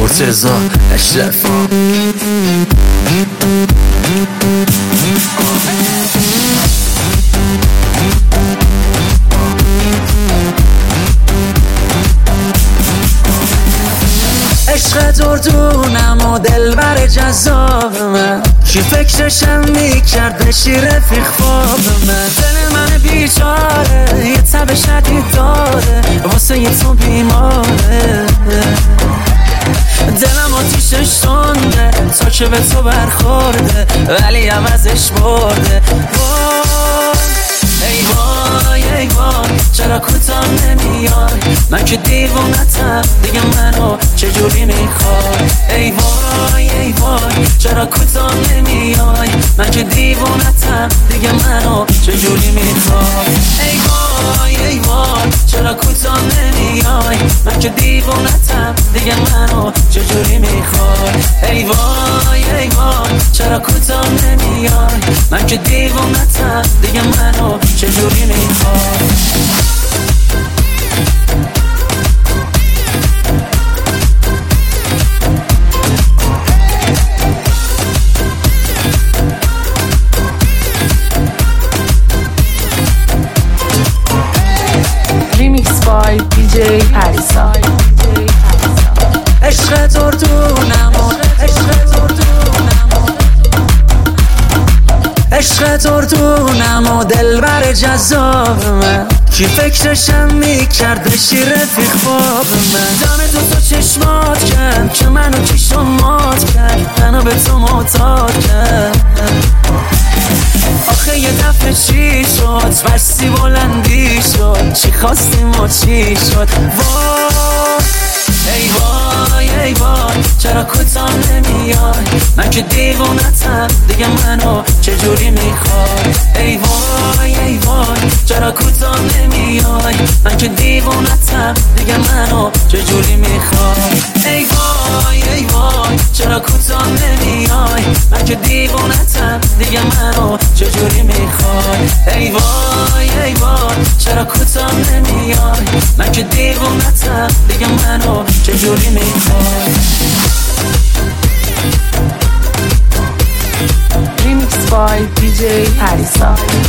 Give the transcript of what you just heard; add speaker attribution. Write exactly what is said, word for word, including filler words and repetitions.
Speaker 1: مرتضی اشرفی. عشق دردونم و دلبر جذاب من، چی فکرشم میکرد بشی رفیق خواب من. دل من بیچاره یه تب شدید داره، واسه یه تو بیماره. دلم آتیشش تنده تا که به تو برخورده، ولی عوضش برده. ای وای ای وای چرا کوتاه نمیای، من که دیوونتم دیگه منو چجوری میخوای. ای وای ای وای چرا کوتاه نمیای، من که دیوونتم دیگه منو چجوری میخوای. ای وای ای وای چرا کوتاه نمیای، من که دیوونتم دیگه منو چجوری میخوای. ای وای ای وای چرا کوتاه نمیای، من که دیوونتم دیگه منو چجوری میخوای.
Speaker 2: Remix by دی جی پریسا.
Speaker 1: عشق دردونم و عشق دردونم و عشق دردونم و دلبر جذاب من، کی فکرشم میکرد بشی رفیق خواب من. دم دو تا چشمات کرد که منو کشم مات کرد، منو به تو معتاد کرد. آخه یه دفعه چی شد، بستی بلندی شد، چی خواستیم و چی شد. وای ای وای ای وای چرا کوتاه نمیای، من که دیوونتم دیگه منو چجوری میخوای. ای وای ای وای چرا کوتاه نمیای، من که دیوونتم دیگه منو چجوری میخوای. ای وای ای وای چرا کوتاه نمیای، من که دیوونتم دیگه منو چجوری میخوای. ای وای ای وای چرا کوتاه نمیای، من که دیوونتم دیگه منو چجوری میخوای.
Speaker 2: Remix by دی جی پریسا.